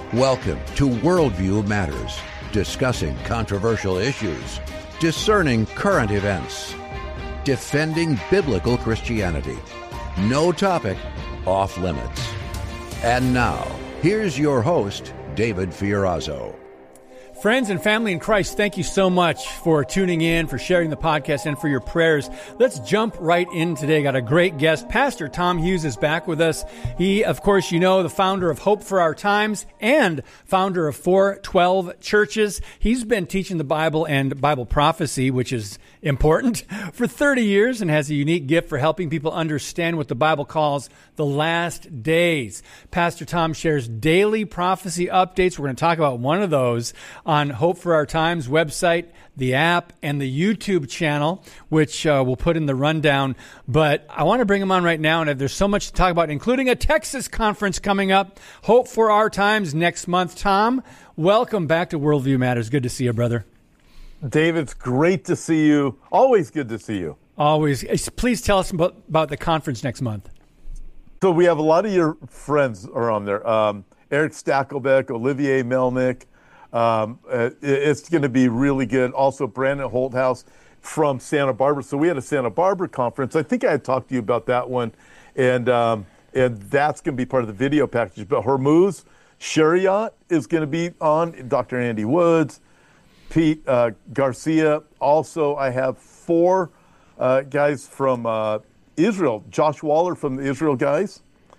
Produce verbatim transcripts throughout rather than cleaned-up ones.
Welcome to Worldview Matters, discussing controversial issues, discerning current events, defending biblical Christianity. No topic off limits. And now, here's your host, David Fiorazo. Friends and family in Christ, thank you so much for tuning in, for sharing the podcast, and for your prayers. Let's jump right in today. Got a great guest. Pastor Tom Hughes is back with us. He, of course, you know, the founder of Hope for Our Times and founder of four twelve Churches. He's been teaching the Bible and Bible prophecy, which is important, for thirty years and has a unique gift for helping people understand what the Bible calls the last days. Pastor Tom shares daily prophecy updates. We're going to talk about one of those on Hope for Our Times website, the app, and the YouTube channel, which uh, we'll put in the rundown. But I want to bring him on right now, and there's so much to talk about, including a Texas conference coming up, Hope for Our Times next month. Tom, welcome back to Worldview Matters. Good to see you, brother. David, it's great to see you. Always good to see you. Always. Please tell us about, about the conference next month. So we have a lot of your friends are on there. Um, Eric Stakelbeck, Olivier Melnick. Um, uh, it's going to be really good. Also, Brandon Holthouse from Santa Barbara. So we had a Santa Barbara conference. I think I had talked to you about that one, and um, and that's going to be part of the video package. But Hormuz Shariat is going to be on. Doctor Andy Woods, Pete uh, Garcia. Also, I have four uh, guys from uh, Israel. Josh Waller from the Israel guys.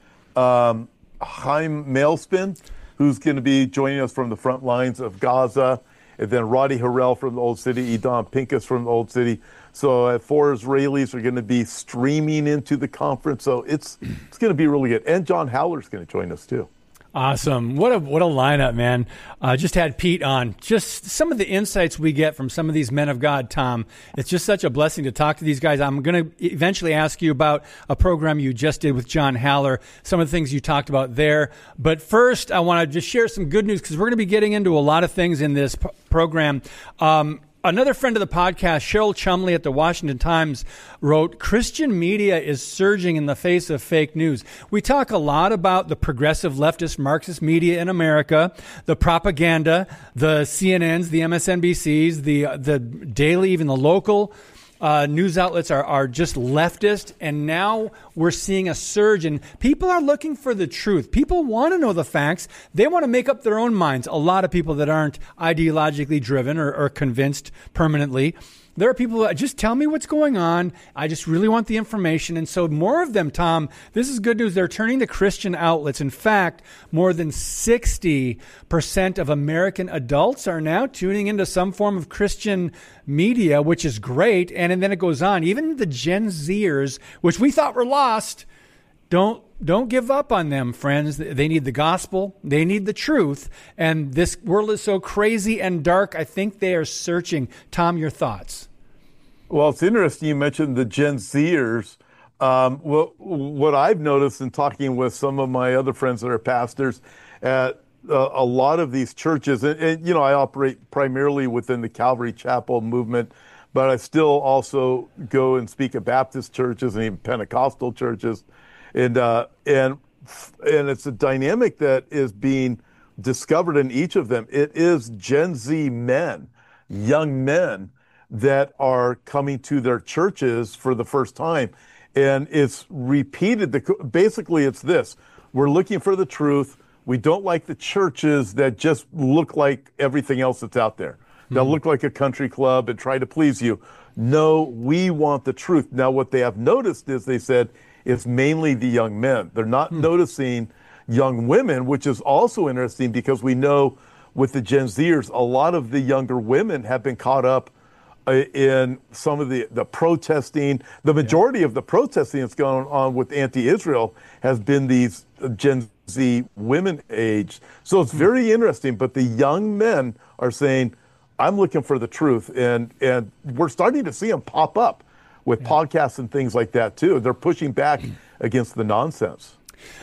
Um, Chaim Mailspin, who's going to be joining us from the front lines of Gaza, and then Roddy Harrell from the Old City, Edom Pincus from the Old City. So uh, four Israelis are going to be streaming into the conference. So it's it's going to be really good. And John Howler's going to join us too. Awesome. What a what a lineup, man. Uh, just had Pete on. Just some of the insights we get from some of these men of God, Tom. It's just such a blessing to talk to these guys. I'm going to eventually ask you about a program you just did with John Haller, some of the things you talked about there. But first, I want to just share some good news because we're going to be getting into a lot of things in this p- program. Um, Another friend of the podcast, Cheryl Chumley at the Washington Times, wrote, Christian media is surging in the face of fake news. We talk a lot about the progressive leftist Marxist media in America, the propaganda, the C N Ns, the M S N B Cs, the the daily, even the local Uh, news outlets are, are just leftist, and now we're seeing a surge, and people are looking for the truth. People want to know the facts. They want to make up their own minds. A lot of people that aren't ideologically driven or, or convinced permanently. There are people that just tell me what's going on. I just really want the information. And so more of them, Tom, this is good news. They're turning to Christian outlets. In fact, more than sixty percent of American adults are now tuning into some form of Christian media, which is great. And, and then it goes on. Even the Gen Zers, which we thought were lost, don't Don't give up on them, friends. They need the gospel. They need the truth. And this world is so crazy and dark. I think they are searching. Tom, your thoughts? Well, it's interesting you mentioned the Gen Zers. Um, what, what I've noticed in talking with some of my other friends that are pastors at uh, a lot of these churches, and, and, you know, I operate primarily within the Calvary Chapel movement, but I still also go and speak at Baptist churches and even Pentecostal churches. And uh, and and it's a dynamic that is being discovered in each of them. It is Gen Z men, young men, that are coming to their churches for the first time. And it's repeated. The, basically, it's this. We're looking for the truth. We don't like the churches that just look like everything else that's out there. Mm-hmm. They'll look like a country club and try to please you. No, we want the truth. Now, what they have noticed is they said, it's mainly the young men. They're not hmm. noticing young women, which is also interesting because we know with the Gen Zers, a lot of the younger women have been caught up uh, in some of the, the protesting. The majority yeah. of the protesting that's going on with anti-Israel has been these Gen Z women age. So it's very hmm. interesting. But the young men are saying, I'm looking for the truth. And, and we're starting to see them pop up with yeah. podcasts and things like that, too. They're pushing back against the nonsense.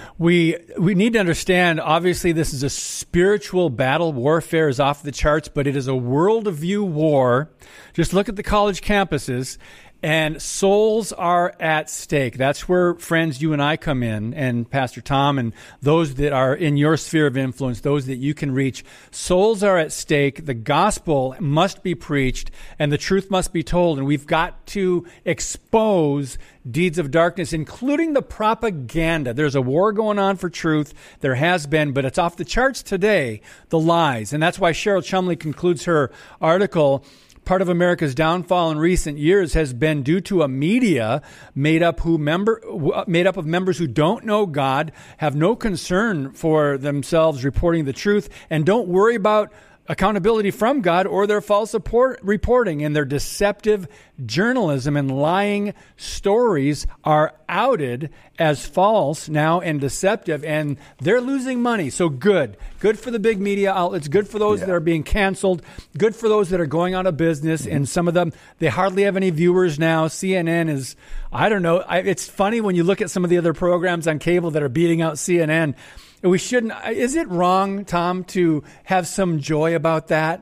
We we need to understand, obviously, this is a spiritual battle. Warfare is off the charts, but it is a worldview war. Just look at the college campuses. And souls are at stake. That's where, friends, you and I come in, and Pastor Tom, and those that are in your sphere of influence, those that you can reach. Souls are at stake. The gospel must be preached, and the truth must be told. And we've got to expose deeds of darkness, including the propaganda. There's a war going on for truth. There has been, but it's off the charts today, the lies. And that's why Cheryl Chumley concludes her article. Part of America's downfall in recent years has been due to a media made up who member made up of members who don't know God, have no concern for themselves reporting the truth, and don't worry about accountability from God or their false report, reporting. And their deceptive journalism and lying stories are outed as false now and deceptive, and they're losing money. So good. Good for the big media outlets. Good for those yeah. that are being canceled. Good for those that are going out of business. Mm-hmm. And some of them, they hardly have any viewers now. C N N is, I don't know. I, it's funny when you look at some of the other programs on cable that are beating out C N N. We shouldn't. Is it wrong, Tom, to have some joy about that?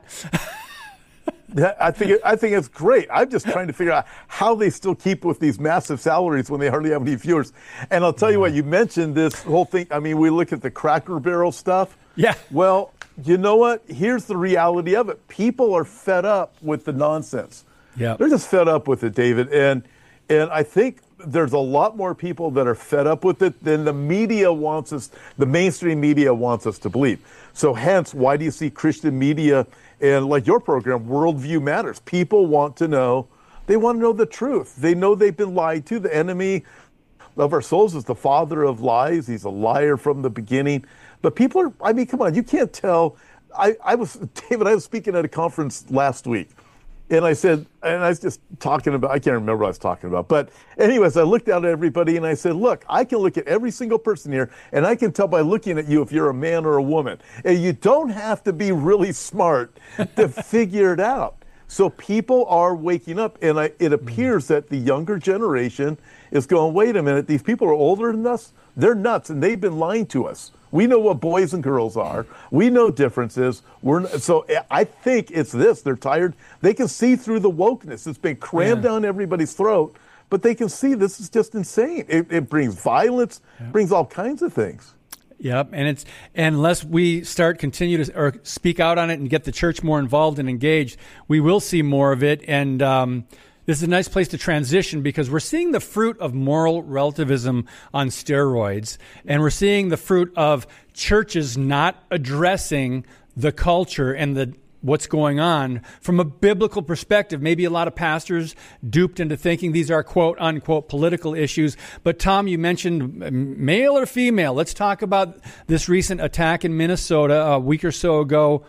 I think it, I think it's great. I'm just trying to figure out how they still keep with these massive salaries when they hardly have any viewers. And I'll tell you what, you mentioned this whole thing. I mean, we look at the Cracker Barrel stuff. Yeah. Well, you know what? Here's the reality of it. People are fed up with the nonsense. Yeah. They're just fed up with it, David. And and I think there's a lot more people that are fed up with it than the media wants us, the mainstream media wants us to believe. So hence, why do you see Christian media and like your program, Worldview Matters? People want to know, they want to know the truth. They know they've been lied to. The enemy of our souls is the father of lies. He's a liar from the beginning. But people are, I mean, come on, you can't tell. I, I was, David, I was speaking at a conference last week. And I said, and I was just talking about, I can't remember what I was talking about. But anyways, I looked out at everybody and I said, look, I can look at every single person here and I can tell by looking at you if you're a man or a woman. And you don't have to be really smart to figure it out. So people are waking up, and I, it appears that the younger generation is going, wait a minute, these people are older than us? They're nuts, and they've been lying to us. We know what boys and girls are. We know differences. We're so I think it's this. They're tired. They can see through the wokeness. It's been crammed yeah. down everybody's throat, but they can see this is just insane. It, it brings violence, yeah. brings all kinds of things. Yep, and it's and unless we start continue to or speak out on it and get the church more involved and engaged, we will see more of it. And um, this is a nice place to transition because we're seeing the fruit of moral relativism on steroids, and we're seeing the fruit of churches not addressing the culture and the what's going on from a biblical perspective. Maybe a lot of pastors duped into thinking these are quote unquote political issues. But Tom, you mentioned male or female. Let's talk about this recent attack in Minnesota a week or so ago.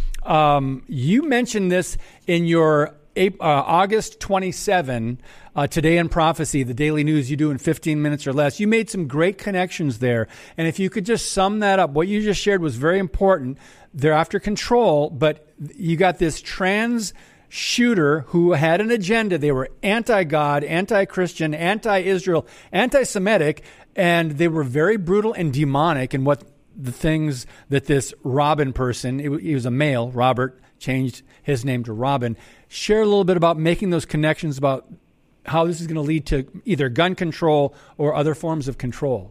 Um, you mentioned this in your uh, August twenty-seventh, uh, Today in Prophecy, the daily news you do in fifteen minutes or less. You made some great connections there. And if you could just sum that up, what you just shared was very important. They're after control, but you got this trans shooter who had an agenda. They were anti-God, anti-Christian, anti-Israel, anti-Semitic, and they were very brutal and demonic in what the things that this Robin person, it, he was a male, Robert, changed his name to Robin. Share a little bit about making those connections about how this is going to lead to either gun control or other forms of control.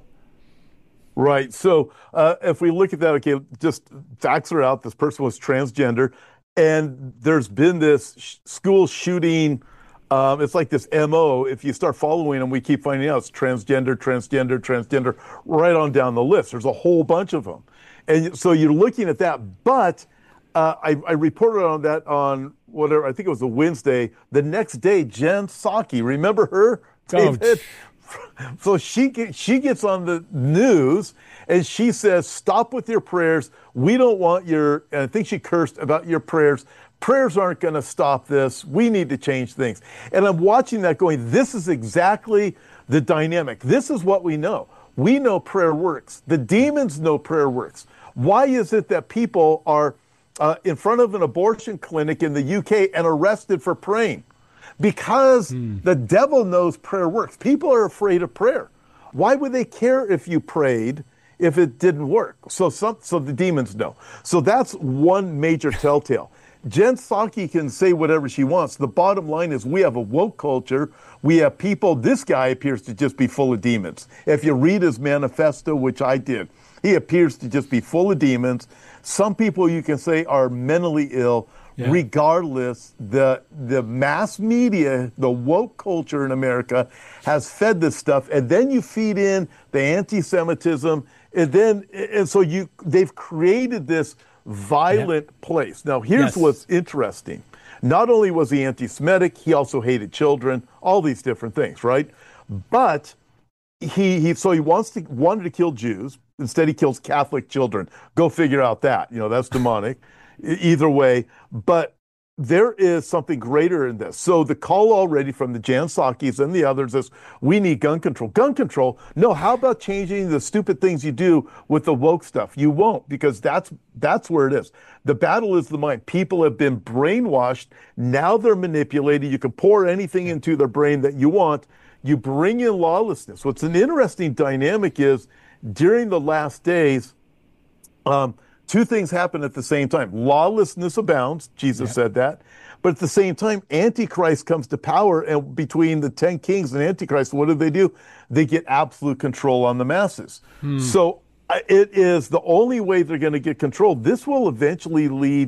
Right. So uh, if we look at that, okay, just facts are out. This person was transgender, and there's been this sh- school shooting. Um, it's like this M O. If you start following them, we keep finding out it's transgender, transgender, transgender, right on down the list. There's a whole bunch of them. And so you're looking at that. But uh, I, I reported on that on whatever, I think it was a Wednesday. The next day, Jen Psaki, remember her, David? Oh. So she she gets on the news and she says, stop with your prayers. We don't want your, and I think she cursed about your prayers. Prayers aren't going to stop this. We need to change things. And I'm watching that going, this is exactly the dynamic. This is what we know. We know prayer works. The demons know prayer works. Why is it that people are uh, in front of an abortion clinic in the U K and arrested for praying? Because mm. the devil knows prayer works. People are afraid of prayer. Why would they care if you prayed if it didn't work? So some, so the demons know. So that's one major telltale. Jen Psaki can say whatever she wants. The bottom line is we have a woke culture. We have people, this guy appears to just be full of demons. If you read his manifesto, which I did, he appears to just be full of demons. Some people you can say are mentally ill. Yeah. Regardless, the the mass media, the woke culture in America has fed this stuff, and then you feed in the anti-Semitism, and then and so you they've created this violent yeah. place. Now, here's yes. what's interesting. Not only was he anti-Semitic, he also hated children, all these different things, right? But he he so he wants to wanted to kill Jews. Instead, he kills Catholic children. Go figure out that. You know, that's demonic. Either way, but there is something greater in this. So the call already from the Jan Psakis and the others is, we need gun control. Gun control? No, how about changing the stupid things you do with the woke stuff? You won't, because that's that's where it is. The battle is the mind. People have been brainwashed. Now they're manipulated. You can pour anything into their brain that you want. You bring in lawlessness. What's an interesting dynamic is, during the last days, um, two things happen at the same time. Lawlessness abounds, Jesus yeah. said that. But at the same time, Antichrist comes to power, and between the ten kings and Antichrist, what do they do? They get absolute control on the masses. Hmm. So it is the only way they're going to get control. This will eventually lead,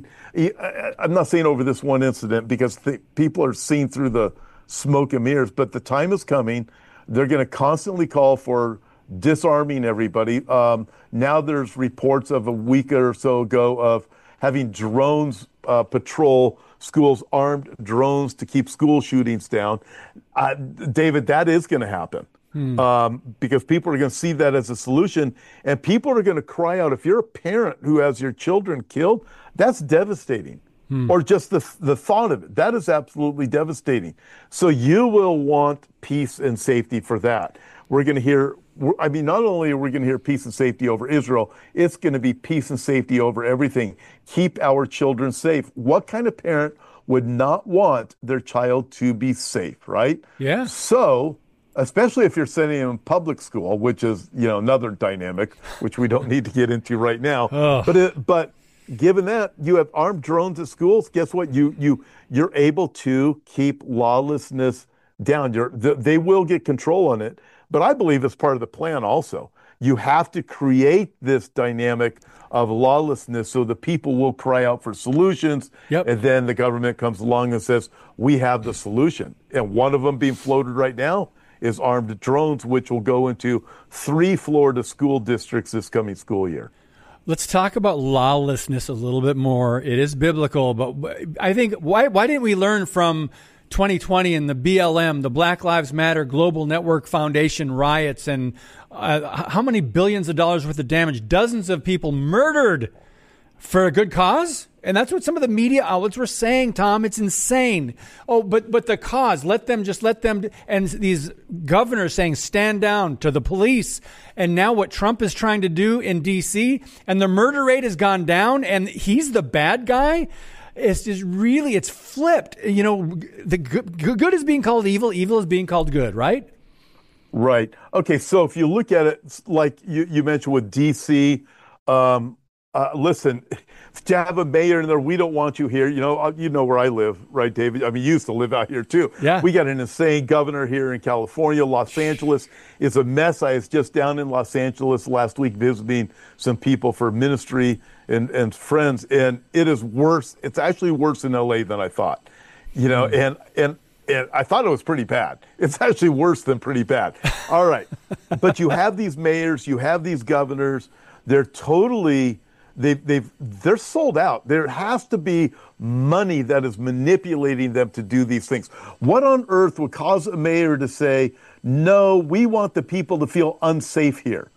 I'm not saying over this one incident, because the, people are seeing through the smoke and mirrors, but the time is coming. They're going to constantly call for disarming everybody. Um, now there's reports of a week or so ago of having drones uh, patrol schools, armed drones to keep school shootings down. Uh, David, that is going to happen hmm. um, because people are going to see that as a solution, and people are going to cry out. If you're a parent who has your children killed, that's devastating. Hmm. Or just the the thought of it, that is absolutely devastating. So you will want peace and safety for that. We're going to hear, I mean, not only are we going to hear peace and safety over Israel, it's going to be peace and safety over everything. Keep our children safe. What kind of parent would not want their child to be safe, right? Yeah. So, especially if you're sending them in public school, which is, you know, another dynamic, which we don't need to get into right now. Oh. But it, but given that you have armed drones at schools, guess what? You you you're able to keep lawlessness down. You're, they will get control on it. But I believe it's part of the plan also. You have to create this dynamic of lawlessness so the people will cry out for solutions. Yep. And then the government comes along and says, we have the solution. And one of them being floated right now is armed drones, which will go into three Florida school districts this coming school year. Let's talk about lawlessness a little bit more. It is biblical, but I think, why why didn't we learn from twenty twenty and the B L M, the Black Lives Matter Global Network Foundation riots, and uh, how many billions of dollars worth of damage, dozens of people murdered for a good cause? And that's what some of the media outlets were saying, Tom. It's insane. Oh, but but the cause, let them just let them. And these governors saying, stand down to the police. And now what Trump is trying to do in D C, and the murder rate has gone down, and he's the bad guy. It's just really, it's flipped. You know, the good, good is being called evil. Evil is being called good, right? Right. Okay. So if you look at it, like you, you mentioned with D C, um, uh, listen, to have a mayor in there, we don't want you here. You know, you know where I live, right, David? I mean, you used to live out here too. Yeah. We got an insane governor here in California. Los Angeles is a mess. I was just down in Los Angeles last week visiting some people for ministry and, and friends, and it is worse. It's actually worse in L A than I thought. You know, mm. and and. And I thought it was pretty bad. It's actually worse than pretty bad. All right. But you have these mayors, you have these governors. They're totally, they've, they've, they're sold out. There has to be money that is manipulating them to do these things. What on earth would cause a mayor to say, no, we want the people to feel unsafe here?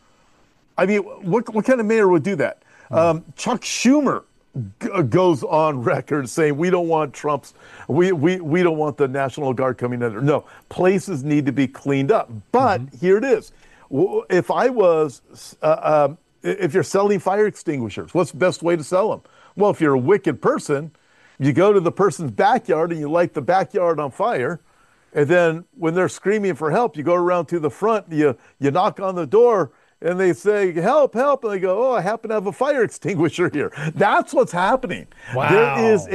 I mean, what, what kind of mayor would do that? Hmm. Um, Chuck Schumer goes on record saying we don't want Trump's, we, we, we don't want the National Guard coming under. No, places need to be cleaned up. But mm-hmm. here it is. If I was, uh, um, if you're selling fire extinguishers, what's the best way to sell them? Well, if you're a wicked person, you go to the person's backyard and you light the backyard on fire. And then when they're screaming for help, you go around to the front, you, you knock on the door, and they say, help, help. And they go, oh, I happen to have a fire extinguisher here. That's what's happening. Wow. There is a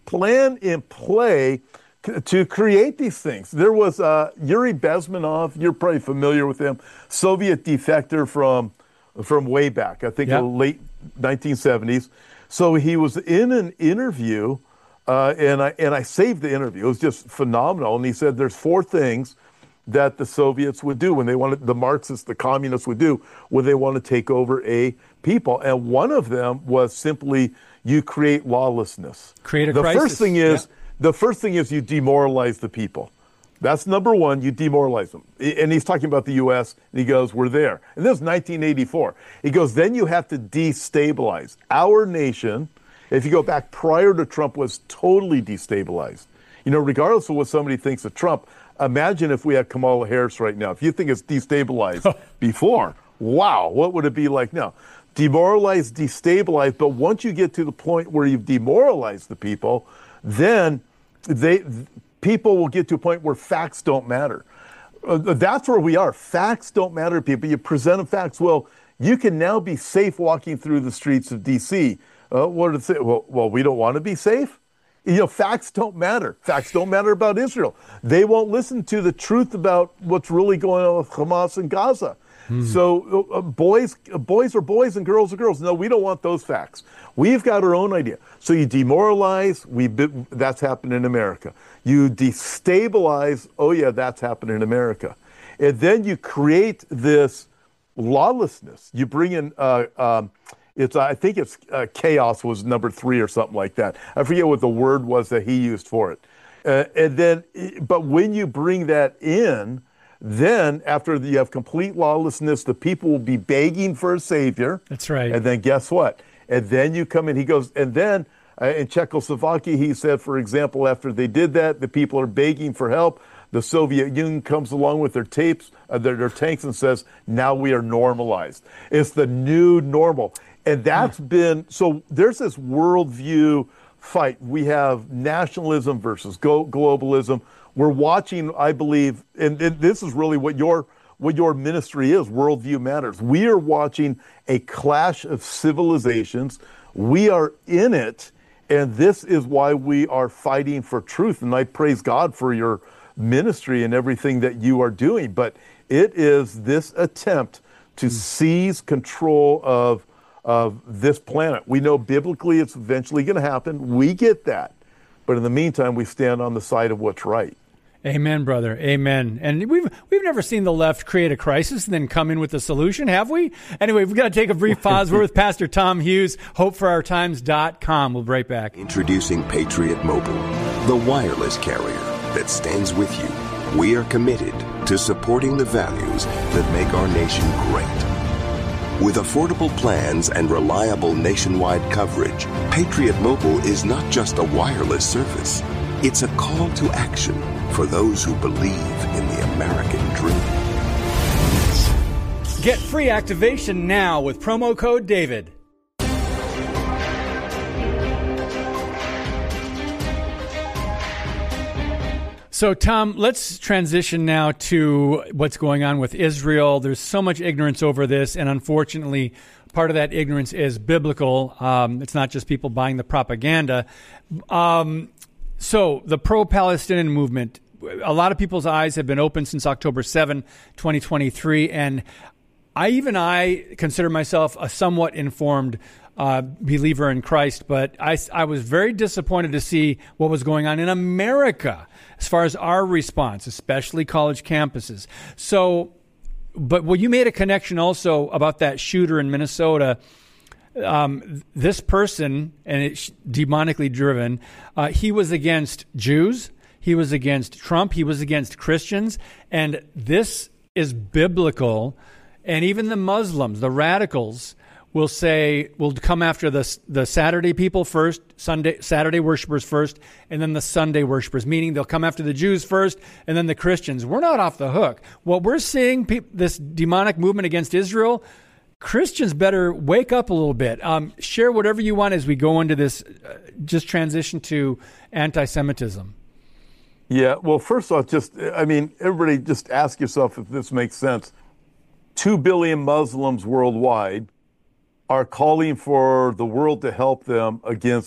plan in play c- to create these things. There was uh, Yuri Bezmenov, you're probably familiar with him, Soviet defector from from way back, I think Yep. the late nineteen seventies. So he was in an interview, uh, and I and I saved the interview. It was just phenomenal. And he said there's four things that the Soviets would do when they wanted, the Marxists, the communists would do when they want to take over a people. And one of them was simply you create lawlessness. Create a the crisis. first thing is Yeah. the first thing is you demoralize the people. That's number one. You demoralize them. And he's talking about the U S, and he goes, we're there. And this is nineteen eighty-four. He goes, then you have to destabilize. Our nation, if you go back prior to Trump, was totally destabilized. You know, regardless of what somebody thinks of Trump, imagine if we had Kamala Harris right now. If you think it's destabilized before, wow, what would it be like now? Demoralized, destabilized. But once you get to the point where you've demoralized the people, then they people will get to a point where facts don't matter. Uh, that's where we are. Facts don't matter to people. You present them facts. Well, you can now be safe walking through the streets of D C. Uh, what did it say? Well, well, we don't want to be safe. You know, facts don't matter. Facts don't matter about Israel. They won't listen to the truth about what's really going on with Hamas and Gaza. Hmm. So uh, boys, uh, boys are boys and girls are girls. No, we don't want those facts. We've got our own idea. So you demoralize. We that's happened in America. You destabilize. Oh yeah, that's happened in America. And then you create this lawlessness. You bring in. Uh, um, It's, I think it's uh, chaos was number three or something like that. I forget what the word was that he used for it. Uh, and then, but when you bring that in, then after you have complete lawlessness, the people will be begging for a savior. That's right. And then guess what? And then you come in, he goes, and then uh, in Czechoslovakia, he said, for example, after they did that, the people are begging for help. The Soviet Union comes along with their tapes, uh, their, their tanks, and says, now we are normalized. It's the new normal. And that's been, so there's this worldview fight. We have nationalism versus go- globalism. We're watching, I believe, and, and this is really what your what your ministry is, Worldview Matters. We are watching a clash of civilizations. We are in it, and this is why we are fighting for truth. And I praise God for your ministry and everything that you are doing. But it is this attempt to seize control of of this planet. We know biblically it's eventually going to happen. We get that. But in the meantime, we stand on the side of what's right. Amen, brother. Amen. And we've we've never seen the left create a crisis and then come in with a solution, have we? Anyway, we've got to take a brief pause. We're with Pastor Tom Hughes, hope for our times dot com. We'll be right back. Introducing Patriot Mobile, the wireless carrier that stands with you. We are committed to supporting the values that make our nation great. With affordable plans and reliable nationwide coverage, Patriot Mobile is not just a wireless service. It's a call to action for those who believe in the American dream. Get free activation now with promo code David. So, Tom, let's transition now to what's going on with Israel. There's so much ignorance over this, and unfortunately, part of that ignorance is biblical. Um, it's not just people buying the propaganda. Um, so, the pro-Palestinian movement, a lot of people's eyes have been open since October seventh, twenty twenty-three, and I even I consider myself a somewhat informed Uh, believer in Christ, but I, I was very disappointed to see what was going on in America as far as our response, especially college campuses. So, but well, you made a connection also about that shooter in Minnesota. Um, this person, and it's demonically driven, uh, he was against Jews, he was against Trump, he was against Christians, and this is biblical. And even the Muslims, the radicals, will say, we'll come after the the Saturday people first, Sunday Saturday worshipers first, and then the Sunday worshipers, meaning they'll come after the Jews first and then the Christians. We're not off the hook. What we're seeing, pe- this demonic movement against Israel, Christians better wake up a little bit. Um, share whatever you want as we go into this, uh, just transition to anti-Semitism. Yeah, well, first off, just, I mean, everybody just ask yourself if this makes sense. Two billion Muslims worldwide are calling for the world to help them against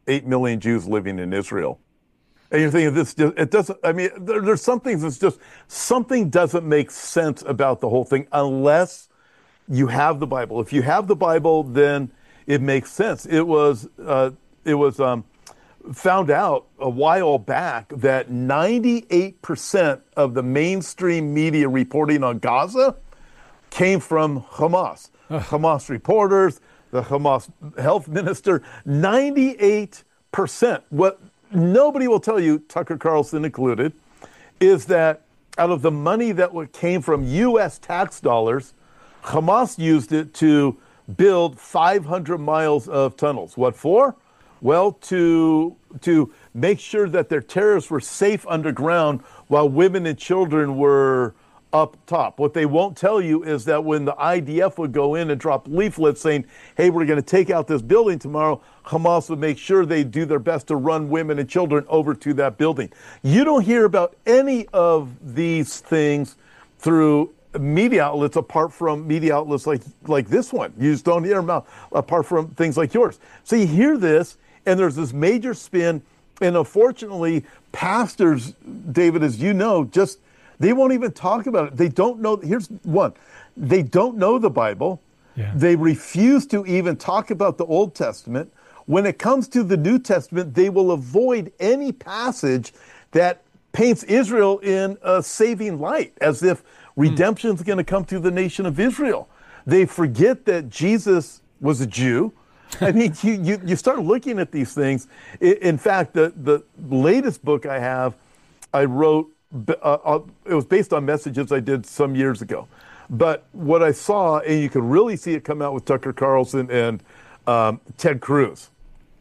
eight million Jews living in Israel. And you're thinking, this, it doesn't, I mean, there, there's some things that's just, something doesn't make sense about the whole thing unless you have the Bible. If you have the Bible, then it makes sense. It was, uh, it was um, found out a while back that ninety-eight percent of the mainstream media reporting on Gaza came from Hamas. Ugh. Hamas reporters, the Hamas health minister, ninety-eight percent. What nobody will tell you, Tucker Carlson included, is that out of the money that came from U S tax dollars, Hamas used it to build five hundred miles of tunnels. What for? Well, to to make sure that their terrorists were safe underground while women and children were up top. What they won't tell you is that when the I D F would go in and drop leaflets saying, hey, we're going to take out this building tomorrow, Hamas would make sure they do their best to run women and children over to that building. You don't hear about any of these things through media outlets apart from media outlets like, like this one. You just don't hear them out apart from things like yours. So you hear this, and there's this major spin, and unfortunately, pastors, David, as you know, just they won't even talk about it. They don't know. Here's one. They don't know the Bible. Yeah. They refuse to even talk about the Old Testament. When it comes to the New Testament, they will avoid any passage that paints Israel in a saving light, as if redemption is mm. going to come to the nation of Israel. They forget that Jesus was a Jew. I mean, you, you, you start looking at these things. In fact, the, the latest book I have, I wrote, Uh, it was based on messages I did some years ago. But what I saw, and you could really see it come out with Tucker Carlson and um, Ted Cruz.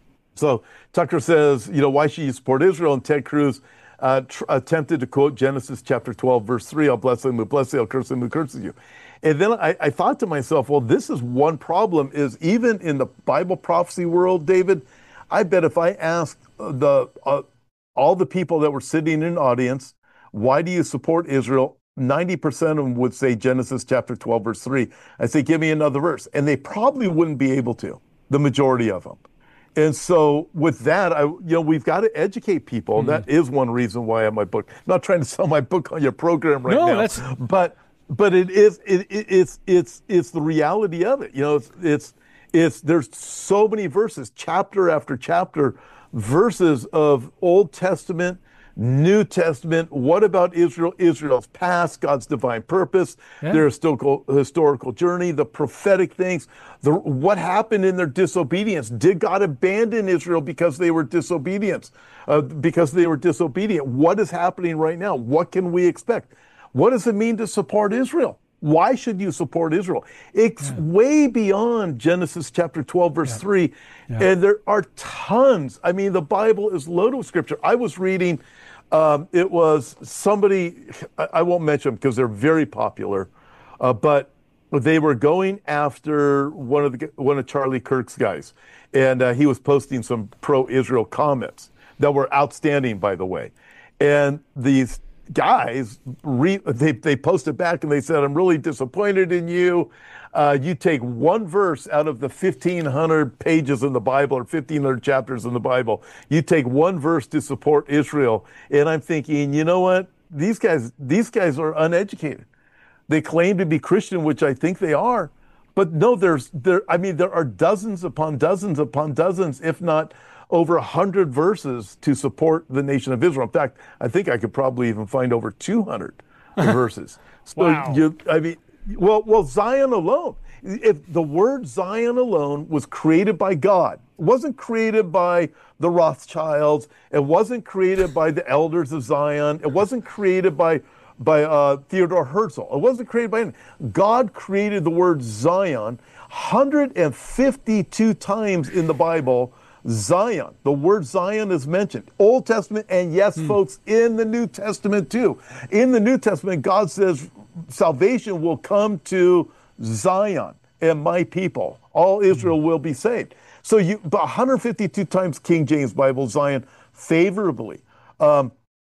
So Tucker says, you know, why should you support Israel? And Ted Cruz uh, tr- attempted to quote Genesis chapter twelve, verse three, I'll bless him who blesses you, I'll curse him who curses you. And then I, I thought to myself, well, this is one problem, is even in the Bible prophecy world, David, I bet if I asked the uh, all the people that were sitting in an audience, why do you support Israel? ninety percent of them would say Genesis chapter twelve, verse three. I say, give me another verse. And they probably wouldn't be able to, the majority of them. And so with that, I, you know, we've got to educate people. Mm-hmm. That is one reason why I have my book. I'm not trying to sell my book on your program right no, now. That's... But but it is it, it, it's it's it's the reality of it. You know, it's it's it's there's so many verses, chapter after chapter, verses of Old Testament, New Testament. What about Israel? Israel's past, God's divine purpose, yeah. their historical, historical journey, the prophetic things, the, what happened in their disobedience. Did God abandon Israel because they were disobedient? Uh, because they were disobedient. What is happening right now? What can we expect? What does it mean to support Israel? Why should you support Israel? It's yeah. way beyond Genesis chapter twelve, verse yeah. three. Yeah. And there are tons. I mean, the Bible is loaded with scripture. I was reading, um, it was somebody, I, I won't mention them because they're very popular, uh, but they were going after one of the one of Charlie Kirk's guys. And uh, he was posting some pro-Israel comments that were outstanding, by the way. And these guys, re, they, they posted back and they said, I'm really disappointed in you. Uh, you take one verse out of the fifteen hundred pages in the Bible or fifteen hundred chapters in the Bible. You take one verse to support Israel. And I'm thinking, you know what? These guys, these guys are uneducated. They claim to be Christian, which I think they are. But no, there's there. I mean, there are dozens upon dozens upon dozens, if not over a hundred verses to support the nation of Israel. In fact, I think I could probably even find over two hundred verses. So wow. you, I mean, well, well, Zion alone. If the word Zion alone was created by God, it wasn't created by the Rothschilds, it wasn't created by the elders of Zion, it wasn't created by by uh, Theodore Herzl. It wasn't created by him. God created the word Zion one hundred fifty-two times in the Bible. Zion. The word Zion is mentioned. Old Testament, and yes, mm. folks, in the New Testament too. In the New Testament, God says salvation will come to Zion and my people. All Israel mm. will be saved. So you, one hundred fifty-two times King James Bible, Zion, favorably. Um,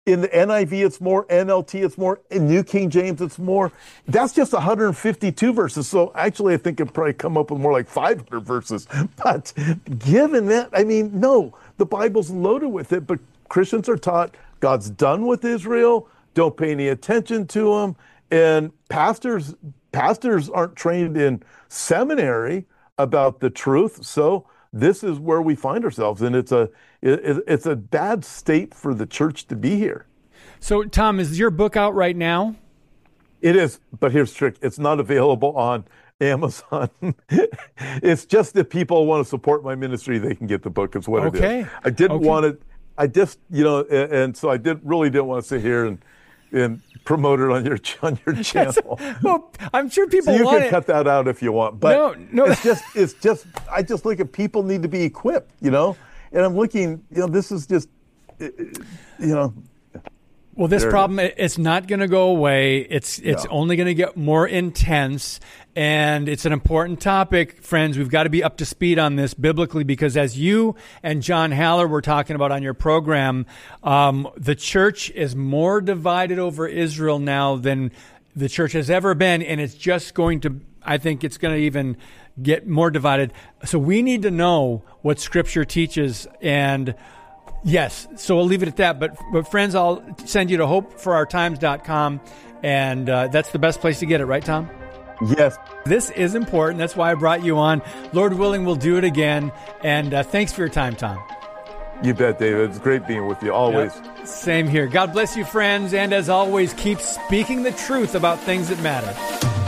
In the N I V, it's more. N L T, it's more. In New King James, it's more. That's just one hundred fifty-two verses. So actually, I think it'd probably come up with more like five hundred verses. But given that, I mean, no, the Bible's loaded with it. But Christians are taught God's done with Israel. Don't pay any attention to him. And pastors, pastors aren't trained in seminary about the truth. So this is where we find ourselves, and it's a it, it's a bad state for the church to be here. So, Tom, is your book out right now? It is, but here's the trick: it's not available on Amazon. It's just that people want to support my ministry; they can get the book. Is what okay. it is. I didn't okay. want it. I just, you know, and, and so I did really didn't want to sit here and and promote it on your on your channel. Well, I'm sure people so you want can it. cut that out if you want. But no, no. it's just it's just I just look at people need to be equipped, you know. And I'm looking, you know, this is just, you know. Well, this problem, it's not going to go away. It's it's no. only going to get more intense. And it's an important topic, friends. We've got to be up to speed on this biblically, because as you and John Haller were talking about on your program, um, the church is more divided over Israel now than the church has ever been. And it's just going to, I think it's going to even get more divided. So we need to know what Scripture teaches. And yes, so we'll leave it at that. But, but friends, I'll send you to hope for our times dot com, and uh, that's the best place to get it, right, Tom? Yes. This is important. That's why I brought you on. Lord willing, we'll do it again. And uh, thanks for your time, Tom. You bet, David. It's great being with you, always. Yep. Same here. God bless you, friends. And as always, keep speaking the truth about things that matter.